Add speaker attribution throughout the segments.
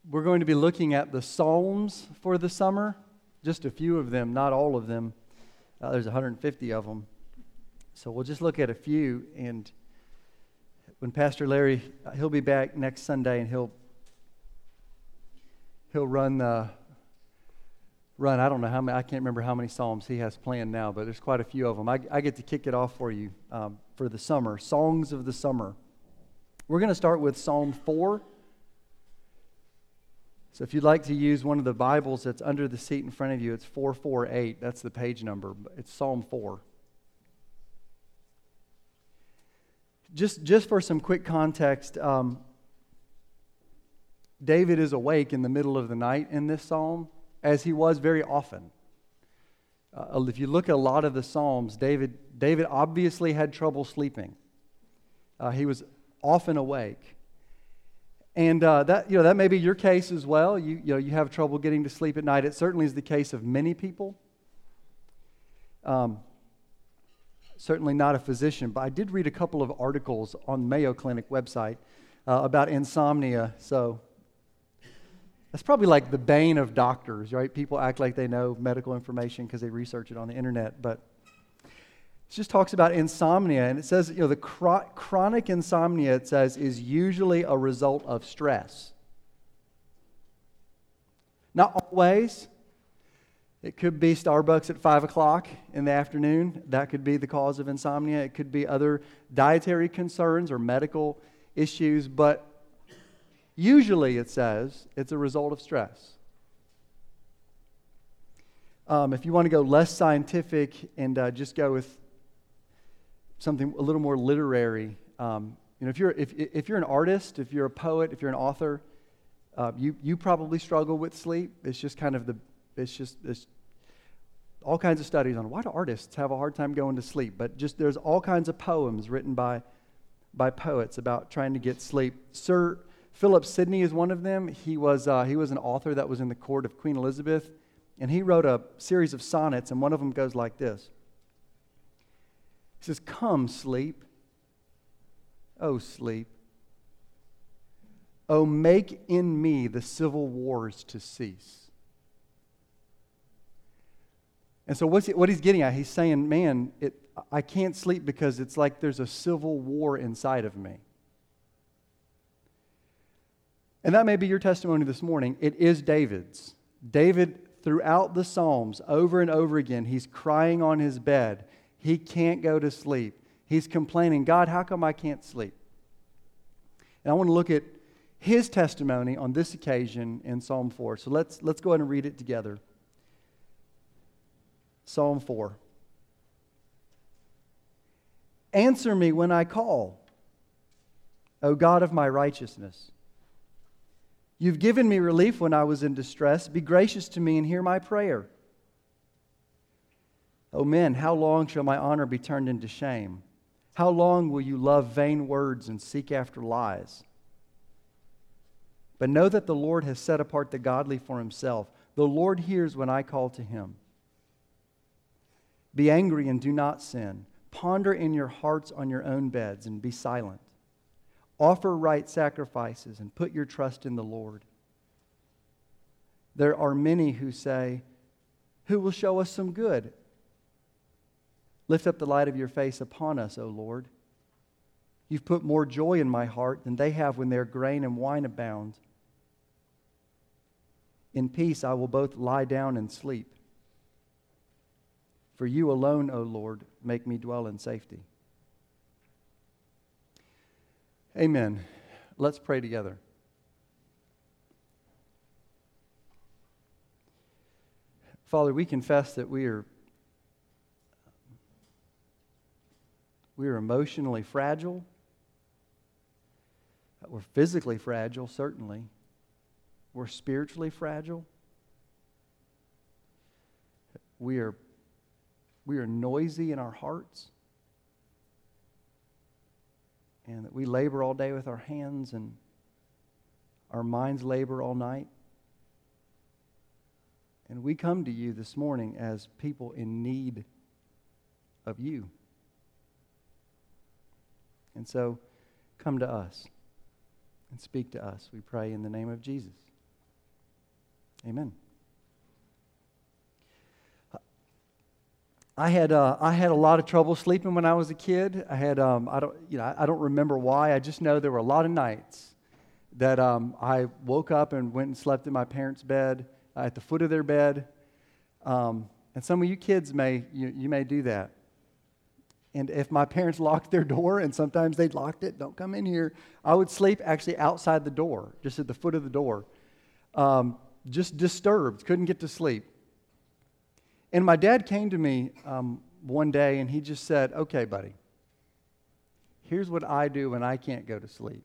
Speaker 1: We're going to be looking at the Psalms for the summer, just a few of them, not all of them. There's 150 of them. So we'll just look at a few, and when Pastor Larry, he'll be back next Sunday, and he'll run, I don't know how many, I can't remember how many Psalms he has planned now, but there's quite a few of them. I get to kick it off for you for the summer, Songs of the Summer. We're going to start with Psalm 4. So if you'd like to use one of the Bibles that's under the seat in front of you, it's 448. That's the page number. It's Psalm 4. Just for some quick context, David is awake in the middle of the night in this psalm, as he was very often. If you look at a lot of the Psalms, David obviously had trouble sleeping. He was often awake. And that may be your case as well. You have trouble getting to sleep at night. It certainly is the case of many people. Certainly not a physician, but I did read a couple of articles on Mayo Clinic website about insomnia. So that's probably like the bane of doctors, right? People act like they know medical information because they research it on the internet, but it just talks about insomnia, and it says, the chronic insomnia, it says, is usually a result of stress. Not always. It could be Starbucks at 5 o'clock in the afternoon. That could be the cause of insomnia. It could be other dietary concerns or medical issues, but usually, it says, it's a result of stress. If you want to go less scientific and just go with something a little more literary, if you're an artist, if you're a poet, if you're an author, you probably struggle with sleep. It's just it's all kinds of studies on why do artists have a hard time going to sleep. But just there's all kinds of poems written by poets about trying to get sleep. Sir Philip Sidney is one of them. He was an author that was in the court of Queen Elizabeth, and he wrote a series of sonnets, and one of them goes like this. He says, "Come, sleep, O sleep. O make in me the civil wars to cease." And so what he's getting at, he's saying, man, I can't sleep because it's like there's a civil war inside of me. And that may be your testimony this morning. It is David's. David, throughout the Psalms, over and over again, he's crying on his bed. He can't go to sleep. He's complaining, God, how come I can't sleep? And I want to look at his testimony on this occasion in Psalm 4. So let's go ahead and read it together. Psalm 4. Answer me when I call, O God of my righteousness. You've given me relief when I was in distress. Be gracious to me and hear my prayer. O men, how long shall my honor be turned into shame? How long will you love vain words and seek after lies? But know that the Lord has set apart the godly for himself. The Lord hears when I call to him. Be angry and do not sin. Ponder in your hearts on your own beds and be silent. Offer right sacrifices and put your trust in the Lord. There are many who say, who will show us some good? Lift up the light of your face upon us, O Lord. You've put more joy in my heart than they have when their grain and wine abound. In peace I will both lie down and sleep. For you alone, O Lord, make me dwell in safety. Amen. Let's pray together. Father, we confess that we are emotionally fragile. We're physically fragile, certainly. We're spiritually fragile. We are noisy in our hearts. And that we labor all day with our hands and our minds labor all night. And we come to you this morning as people in need of you. And so, come to us and speak to us, we pray in the name of Jesus. Amen. I had a lot of trouble sleeping when I was a kid. I don't remember why. I just know there were a lot of nights that I woke up and went and slept in my parents' bed, at the foot of their bed. And some of you kids may do that. And if my parents locked their door, and sometimes they'd locked it, don't come in here, I would sleep actually outside the door, just at the foot of the door, just disturbed, couldn't get to sleep. And my dad came to me one day, and he just said, "Okay, buddy, here's what I do when I can't go to sleep."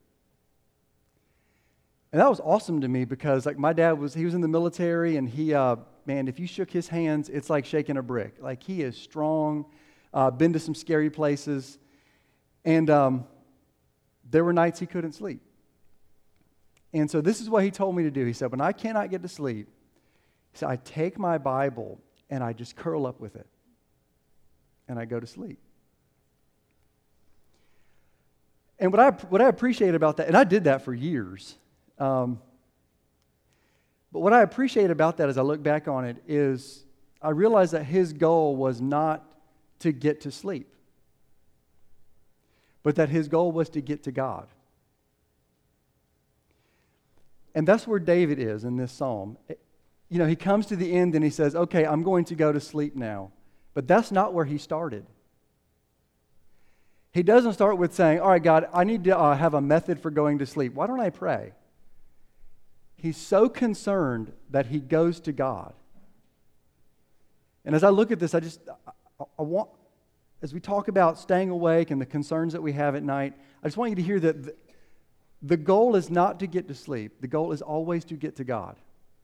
Speaker 1: And that was awesome to me because, like, my dad was in the military, and he, man, if you shook his hands, it's like shaking a brick. Like, he is strong, been to some scary places, and there were nights he couldn't sleep. And so this is what he told me to do. He said, when I cannot get to sleep, he said, I take my Bible and I just curl up with it, and I go to sleep. And what I appreciate about that, and I did that for years, but what I appreciate about that as I look back on it is I realized that his goal was not to get to sleep, but that his goal was to get to God. And that's where David is in this psalm. You know, he comes to the end and he says, okay, I'm going to go to sleep now. But that's not where he started. He doesn't start with saying, all right, God, I need to have a method for going to sleep. Why don't I pray? He's so concerned that he goes to God. And as I look at this, I want, as we talk about staying awake and the concerns that we have at night, I just want you to hear that the goal is not to get to sleep. The goal is always to get to God.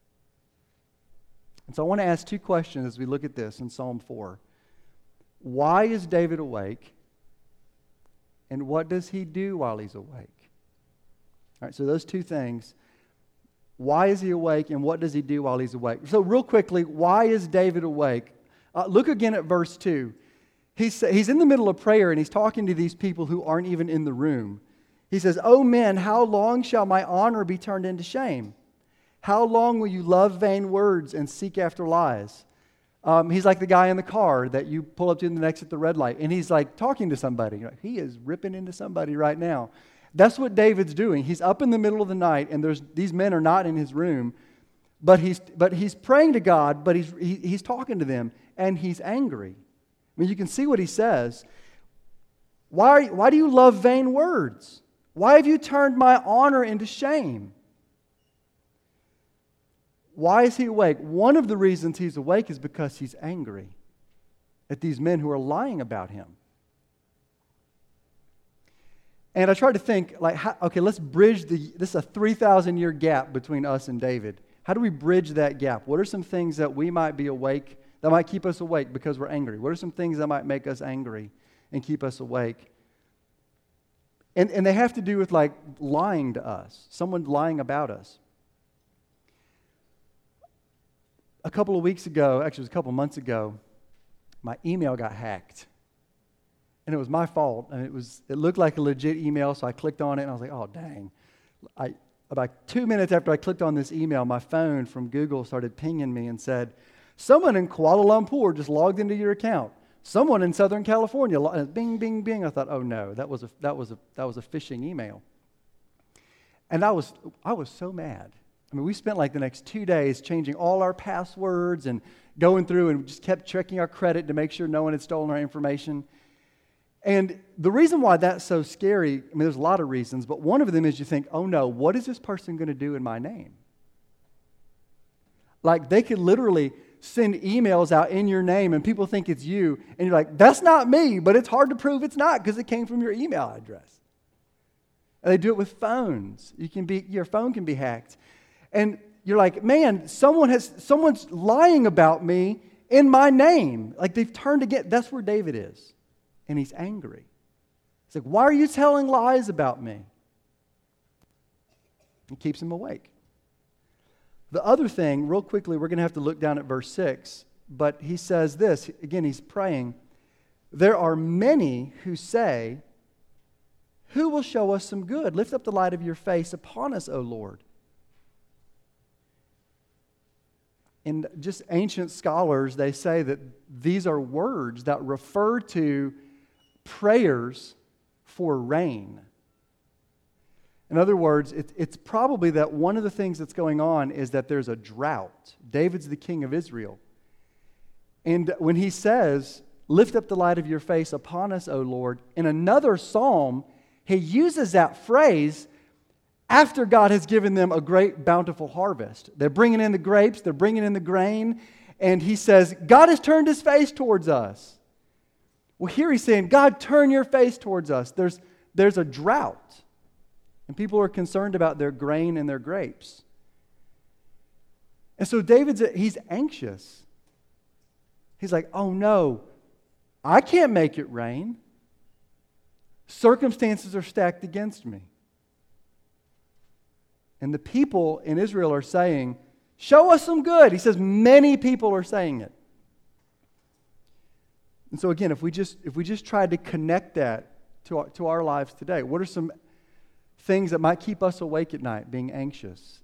Speaker 1: And so I want to ask two questions as we look at this in Psalm 4. Why is David awake? And what does he do while he's awake? All right, so those two things. Why is he awake, and what does he do while he's awake? So real quickly, why is David awake? Look again at verse 2. He's in the middle of prayer, and he's talking to these people who aren't even in the room. He says, "O men, how long shall my honor be turned into shame? How long will you love vain words and seek after lies?" He's like the guy in the car that you pull up to the next at the red light, and he's like talking to somebody. He is ripping into somebody right now. That's what David's doing. He's up in the middle of the night, and these men are not in his room, but he's praying to God, but he's talking to them, and he's angry. I mean, you can see what he says. Why do you love vain words? Why have you turned my honor into shame? Why is he awake? One of the reasons he's awake is because he's angry at these men who are lying about him. And I tried to think, okay, let's bridge this is a 3,000-year gap between us and David. How do we bridge that gap? What are some things that we might be awake, that might keep us awake because we're angry? What are some things that might make us angry and keep us awake? And they have to do with like lying to us, someone lying about us. A couple of weeks ago, actually it was a couple of months ago, my email got hacked. And it was my fault. And it looked like a legit email, so I clicked on it and I was like, oh dang. About 2 minutes after I clicked on this email, my phone from Google started pinging me and said, someone in Kuala Lumpur just logged into your account. Someone in Southern California, bing, bing, bing. I thought, oh no, that was a phishing email. And I was so mad. I mean, we spent like the next 2 days changing all our passwords and going through and just kept checking our credit to make sure no one had stolen our information. And the reason why that's so scary, I mean, there's a lot of reasons, but one of them is you think, oh no, what is this person going to do in my name? Like they could literally send emails out in your name and people think it's you, and you're like, that's not me, but it's hard to prove it's not because it came from your email address. And they do it with phones. Your phone can be hacked. And you're like, man, someone's lying about me in my name. Like they've turned again. That's where David is. And he's angry. He's like, why are you telling lies about me? It keeps him awake. The other thing, real quickly, we're going to have to look down at verse 6. But he says this, again, he's praying. There are many who say, who will show us some good? Lift up the light of your face upon us, O Lord. And just ancient scholars, they say that these are words that refer to prayers for rain. In other words, it's probably that one of the things that's going on is that there's a drought. David's the king of Israel. And when he says, lift up the light of your face upon us, O Lord, in another psalm, he uses that phrase after God has given them a great bountiful harvest. They're bringing in the grapes, they're bringing in the grain, and he says, God has turned his face towards us. Well, here he's saying, God, turn your face towards us. There's a drought, and people are concerned about their grain and their grapes. And so he's anxious. He's like, oh no, I can't make it rain. Circumstances are stacked against me. And the people in Israel are saying, show us some good. He says many people are saying it. And so again, if we just tried to connect that to our lives today, what are some things that might keep us awake at night, being anxious?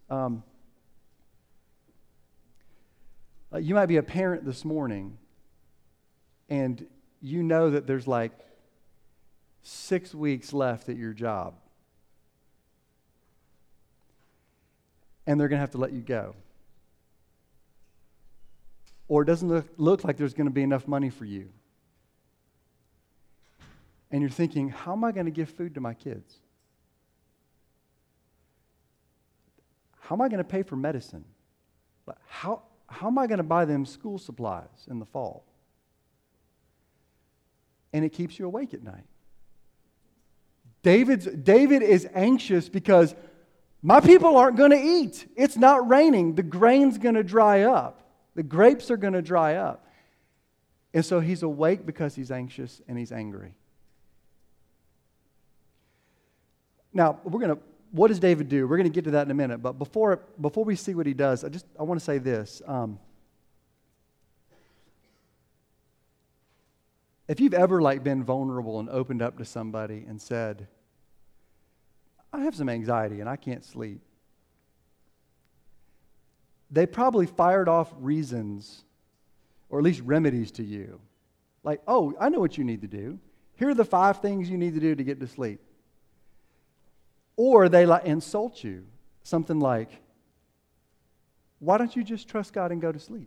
Speaker 1: You might be a parent this morning, and you know that there's like 6 weeks left at your job. And they're going to have to let you go. Or it doesn't look like there's going to be enough money for you. And you're thinking, how am I going to give food to my kids? How am I going to pay for medicine? How am I going to buy them school supplies in the fall? And it keeps you awake at night. David is anxious because my people aren't going to eat. It's not raining. The grain's going to dry up. The grapes are going to dry up. And so he's awake because he's anxious and he's angry. Now, what does David do? We're going to get to that in a minute. But before we see what he does, I want to say this. If you've ever been vulnerable and opened up to somebody and said, I have some anxiety and I can't sleep, they probably fired off reasons or at least remedies to you. Like, oh, I know what you need to do. Here are the 5 things you need to do to get to sleep. Or they insult you. Something like, why don't you just trust God and go to sleep?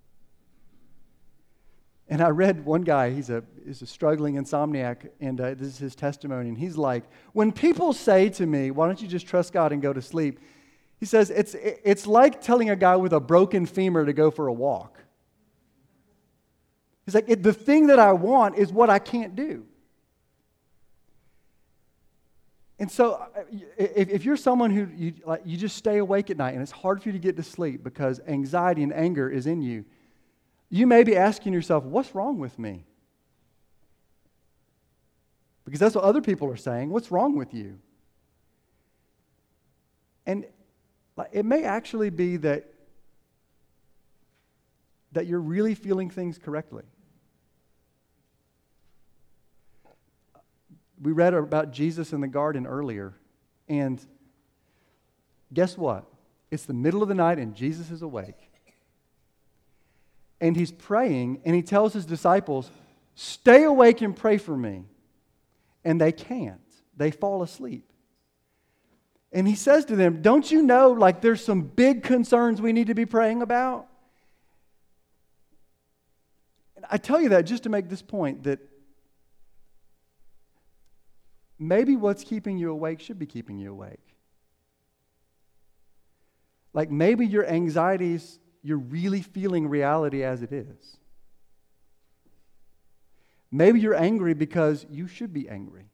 Speaker 1: And I read one guy, he's a struggling insomniac, and this is his testimony, and he's like, when people say to me, why don't you just trust God and go to sleep? He says, it's like telling a guy with a broken femur to go for a walk. He's like, the thing that I want is what I can't do. And so if you're someone who you just stay awake at night and it's hard for you to get to sleep because anxiety and anger is in you, you may be asking yourself, what's wrong with me? Because that's what other people are saying. What's wrong with you? And it may actually be that you're really feeling things correctly. We read about Jesus in the garden earlier, and guess what? It's the middle of the night and Jesus is awake. And he's praying, and he tells his disciples, stay awake and pray for me. And they can't. They fall asleep. And he says to them, don't you know, there's some big concerns we need to be praying about? And I tell you that just to make this point, that maybe what's keeping you awake should be keeping you awake. Maybe your anxieties, you're really feeling reality as it is. Maybe you're angry because you should be angry.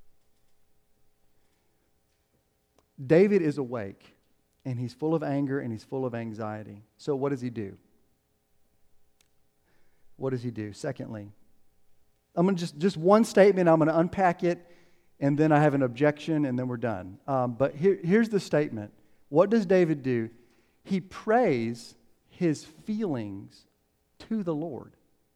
Speaker 1: David is awake, and he's full of anger, and he's full of anxiety. So what does he do? What does he do? Secondly, I'm going to just one statement, I'm going to unpack it, and then I have an objection, and then we're done. But here's the statement. What does David do? He prays his feelings to the Lord.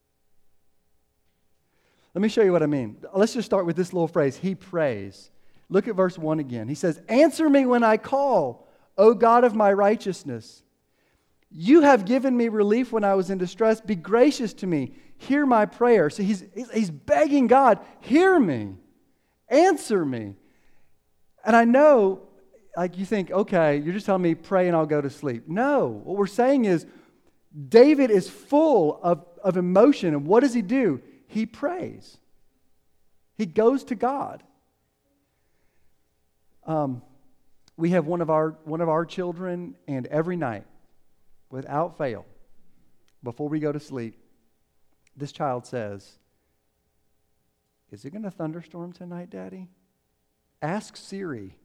Speaker 1: Let me show you what I mean. Let's just start with this little phrase, he prays. Look at verse 1 again. He says, answer me when I call, O God of my righteousness. You have given me relief when I was in distress. Be gracious to me. Hear my prayer. So he's begging God, hear me. Answer me. And I know, like you think, okay, you're just telling me pray and I'll go to sleep. No. What we're saying is David is full of emotion. And what does he do? He prays. He goes to God. We have one of our children, and every night, without fail, before we go to sleep, this child says, "Is it going to thunderstorm tonight, Daddy? Ask Siri."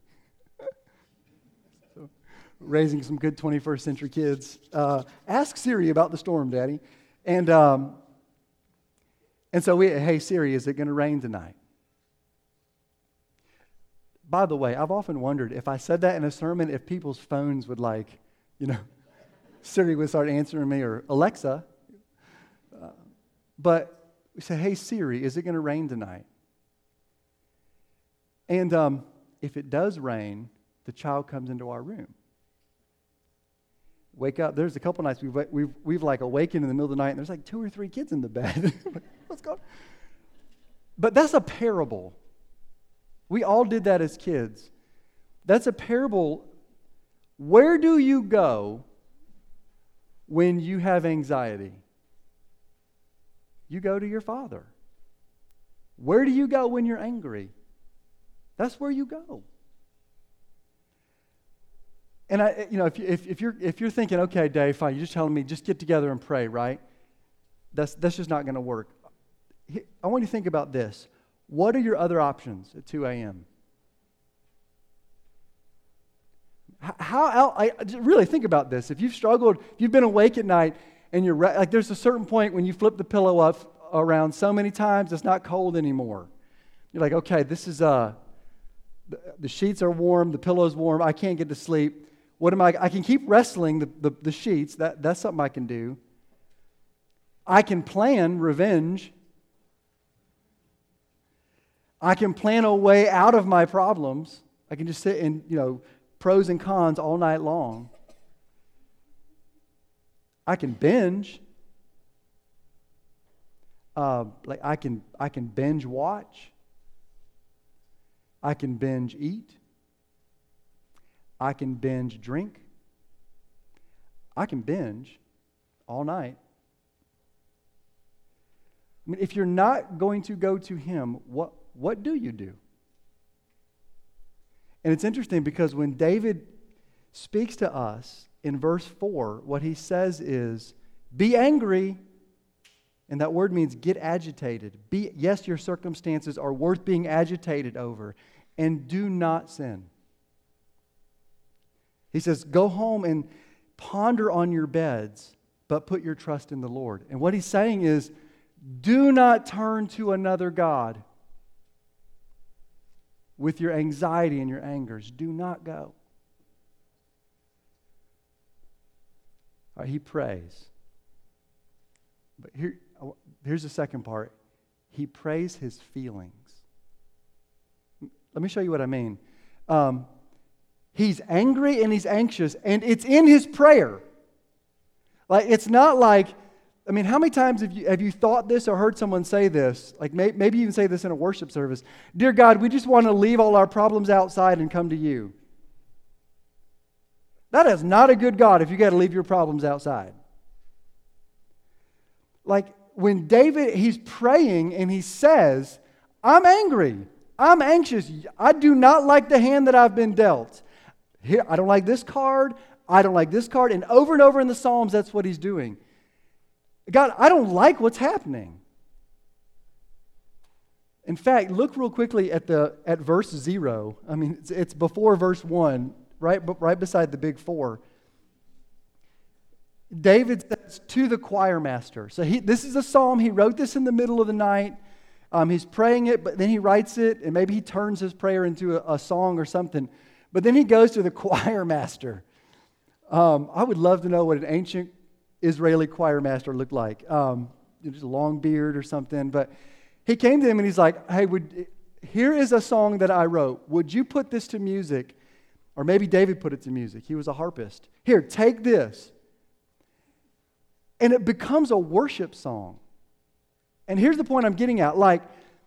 Speaker 1: So, raising some good 21st century kids. Ask Siri about the storm, Daddy. And so hey Siri, is it going to rain tonight? By the way, I've often wondered if I said that in a sermon, if people's phones would Siri would start answering me, or Alexa. But we say, hey Siri, is it going to rain tonight? And if it does rain, the child comes into our room. Wake up. There's a couple nights we've like awakened in the middle of the night, and there's like 2 or 3 kids in the bed. What's going on? But that's a parable. We all did that as kids. That's a parable. Where do you go when you have anxiety? You go to your Father. Where do you go when you're angry? That's where you go. And if you're thinking, okay, Dave, fine, you're just telling me just get together and pray, right? That's just not going to work. I want you to think about this. What are your other options at 2 a.m.? Really think about this. If you've struggled, if you've been awake at night and you're like, there's a certain point when you flip the pillow up around so many times it's not cold anymore. You're like, okay, this is the sheets are warm, the pillow's warm, I can't get to sleep. I can keep wrestling the sheets. That's something I can do. I can plan revenge. I can plan a way out of my problems. I can just sit in, pros and cons all night long. I can binge. I can binge watch. I can binge eat. I can binge drink. I can binge all night. I mean, if you're not going to go to Him, what do you do? And it's interesting because when David speaks to us in verse 4, what he says is, be angry. And that word means get agitated. Yes, your circumstances are worth being agitated over. And do not sin. He says, go home and ponder on your beds, but put your trust in the Lord. And what he's saying is, do not turn to another God with your anxiety and your angers. Do not go. All right, he prays. But here's the second part. He prays his feelings. Let me show you what I mean. He's angry and he's anxious, and it's in his prayer. Like, it's not like, how many times have you thought this or heard someone say this? Like, maybe you even say this in a worship service. Dear God, we just want to leave all our problems outside and come to you. That is not a good God if you got to leave your problems outside. Like, when David, he's praying and he says, I'm angry. I'm anxious. I do not like the hand that I've been dealt. Here, I don't like this card. I don't like this card. And over in the Psalms, that's what he's doing. God, I don't like what's happening. In fact, look real quickly at verse 0. It's before verse 1, right beside the big 4. David says to the choir master. So this is a psalm. He wrote this in the middle of the night. He's praying it, but then he writes it, and maybe he turns his prayer into a song or something. But then he goes to the choir master. I would love to know what an ancient Israeli choir master looked like. Just a long beard or something. But he came to him and he's like, hey, here is a song that I wrote. Would you put this to music? Or maybe David put it to music. He was a harpist. Here, take this. And it becomes a worship song. And here's the point I'm getting at. Like,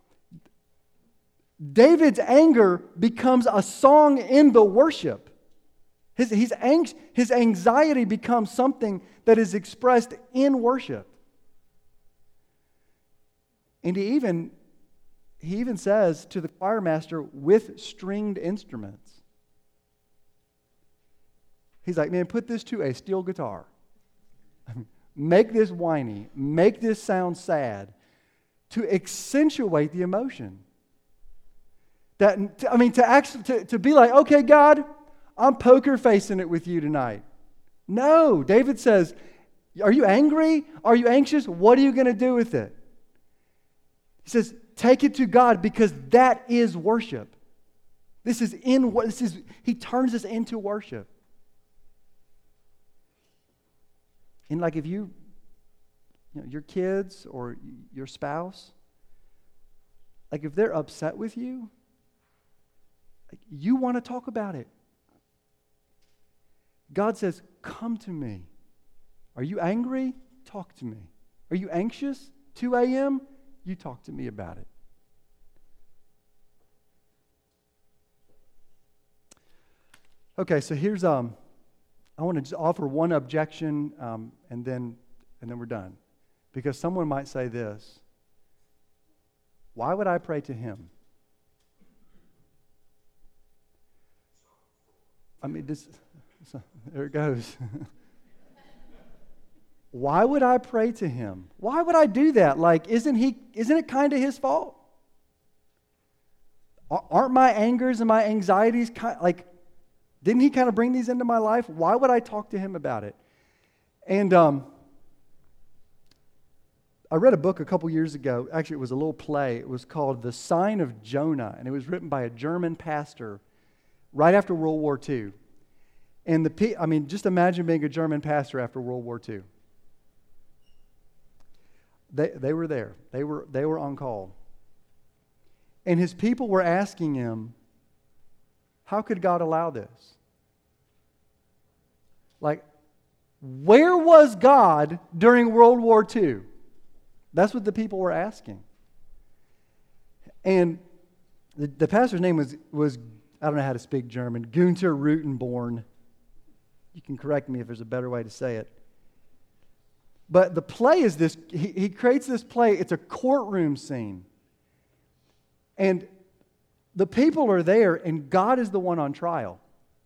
Speaker 1: David's anger becomes a song in the worship. His anxiety becomes something that is expressed in worship. And he even says to the choir master, with stringed instruments. He's like, man, put this to a steel guitar. Make this whiny. Make this sound sad. To accentuate the emotion. To be like, okay, God, I'm poker facing it with you tonight. No, David says, are you angry? Are you anxious? What are you going to do with it? He says, take it to God because that is worship. He turns this into worship. And like if your kids or your spouse, like if they're upset with you, like you want to talk about it. God says, come to me. Are you angry? Talk to me. Are you anxious? 2 a.m.? You talk to me about it. Okay, so here's I want to just offer one objection, and then we're done, because someone might say this: why would I pray to him? I mean, there it goes. Why would I pray to him? Why would I do that? Like, isn't it kind of his fault? Aren't my angers and my anxieties didn't he kind of bring these into my life? Why would I talk to him about it? And I read a book a couple years ago. Actually, it was a little play. It was called The Sign of Jonah, and it was written by a German pastor right after World War II. And just imagine being a German pastor after World War II. They were there. They were on call. And his people were asking him, how could God allow this? Like, where was God during World War II? That's what the people were asking. And the pastor's name was I don't know how to speak German, Gunther Rutenborn. You can correct me if there's a better way to say it. But the play is this, he creates this play, it's a courtroom scene. And the people are there, and God is the one on trial.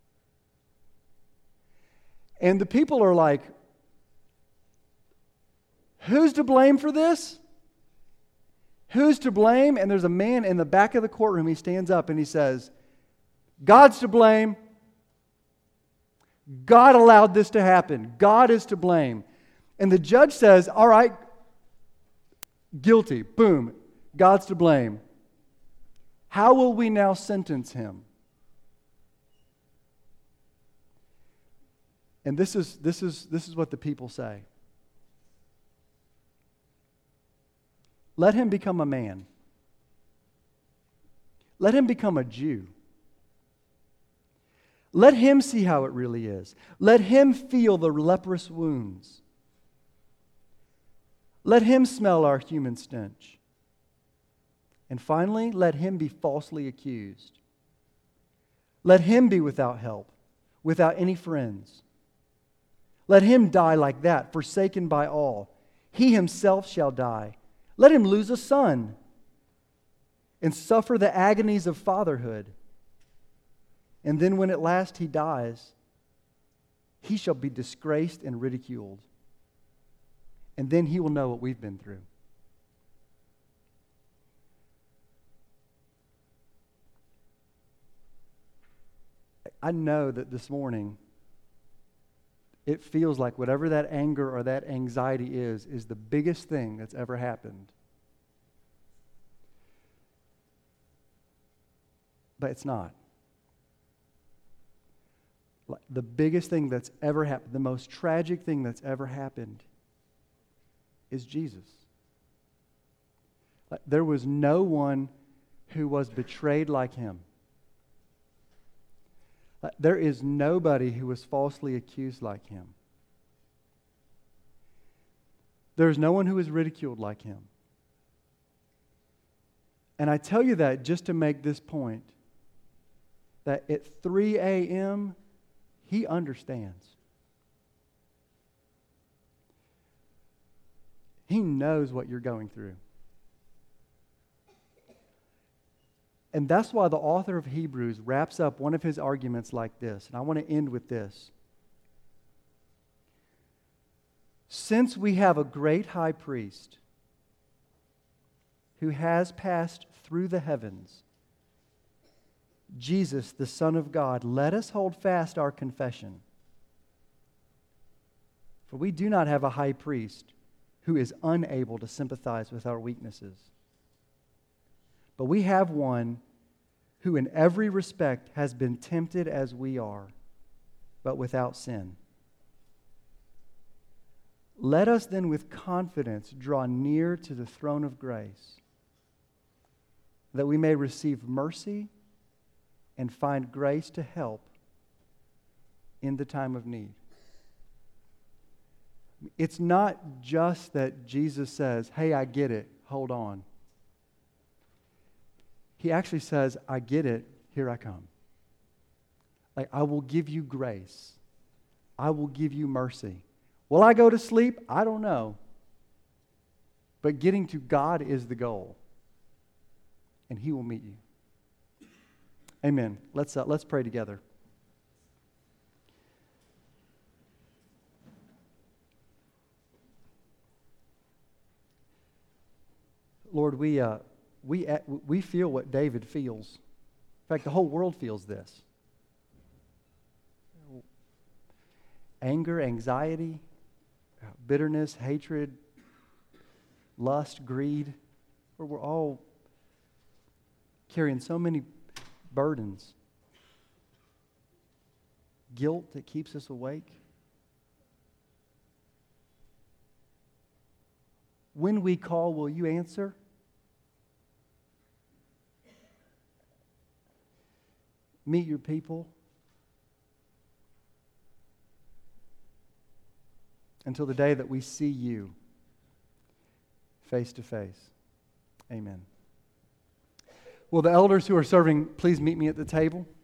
Speaker 1: And the people are like, who's to blame for this? Who's to blame? And there's a man in the back of the courtroom, he stands up and he says, God's to blame. God allowed this to happen. God is to blame. And the judge says, all right, guilty. Boom. God's to blame. How will we now sentence him? And this is what the people say. Let him become a man. Let him become a Jew. Let him see how it really is. Let him feel the leprous wounds. Let him smell our human stench. And finally, let him be falsely accused. Let him be without help, without any friends. Let him die like that, forsaken by all. He himself shall die. Let him lose a son and suffer the agonies of fatherhood. And then when at last he dies, he shall be disgraced and ridiculed. And then he will know what we've been through. I know that this morning, it feels like whatever that anger or that anxiety is the biggest thing that's ever happened. But it's not. The biggest thing that's ever happened, the most tragic thing that's ever happened is Jesus. There was no one who was betrayed like him. There is nobody who was falsely accused like him. There's no one who is ridiculed like him. And I tell you that just to make this point, that at 3 a.m., he understands. He knows what you're going through. And that's why the author of Hebrews wraps up one of his arguments like this. And I want to end with this. Since we have a great high priest who has passed through the heavens, Jesus, the Son of God, let us hold fast our confession. For we do not have a high priest who is unable to sympathize with our weaknesses, but we have one who in every respect has been tempted as we are, but without sin. Let us then with confidence draw near to the throne of grace, that we may receive mercy and find grace to help in the time of need. It's not just that Jesus says, hey, I get it, hold on. He actually says, I get it, here I come. Like, I will give you grace. I will give you mercy. Will I go to sleep? I don't know. But getting to God is the goal. And He will meet you. Amen. Let's pray together. Lord, we feel what David feels. In fact, the whole world feels this. Anger, anxiety, bitterness, hatred, lust, greed. We're all carrying so many burdens. Guilt that keeps us awake. When we call, will you answer? Meet your people until the day that we see you face to face. Amen. Will the elders who are serving please meet me at the table?